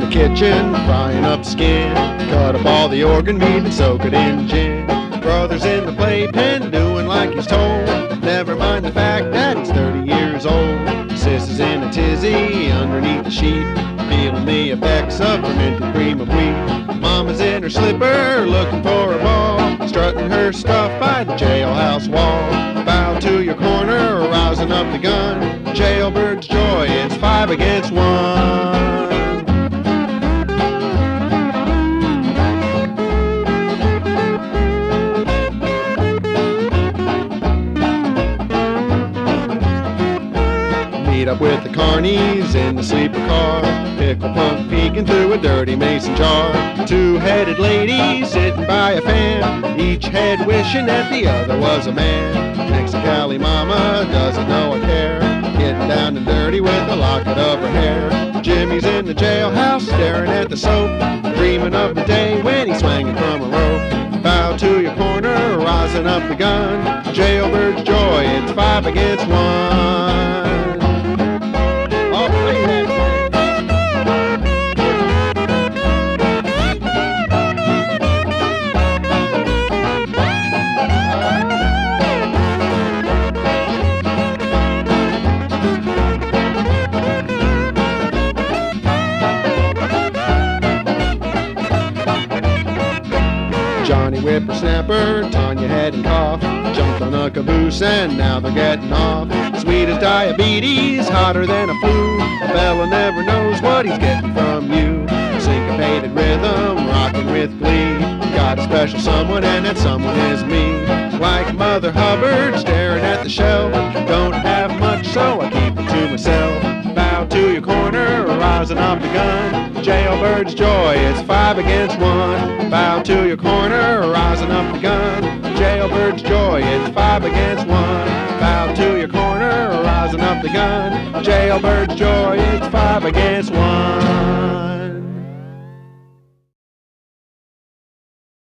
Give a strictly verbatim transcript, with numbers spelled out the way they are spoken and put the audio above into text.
kitchen, frying up skin. Cut up all the organ meat and soak it in gin. Brother's in the playpen, doing like he's told. Never mind the fact that he's thirty years old. Sis is in a tizzy underneath the sheet, feeling the effects of fermented cream of wheat. Mama's in her slipper, looking for a ball, strutting her stuff by the jailhouse wall. Bow to your corner, rousing up the gun. Jailbird's joy, it's five against one. Meet up with the carnies in the sleeper car. Pickle punk peeking through a dirty mason jar. Two-headed ladies sitting by a fan, each head wishing that the other was a man. Mexicali mama doesn't know I care, getting down and dirty with the locket of her hair. Jimmy's in the jailhouse staring at the soap, dreaming of the day when he's swinging from a rope. Bow to your corner, rising up the gun. Jailbird's joy, it's five against one. Johnny Whippersnapper, Tanya head and cough, jumped on a caboose and now they're getting off. Sweet as diabetes, hotter than a flu, a fella never knows what he's getting from you. Syncopated rhythm, rocking with glee, got a special someone and that someone is me. Like Mother Hubbard, staring at the shelf, don't have much so I keep it to myself. Bow to your corner, rising up the gun. Jailbird's joy, it's five against one. Bow to your corner, rising up the gun. Jailbird's joy, it's five against one. Bow to your corner, rising up the gun. Jailbird's joy, it's five against one.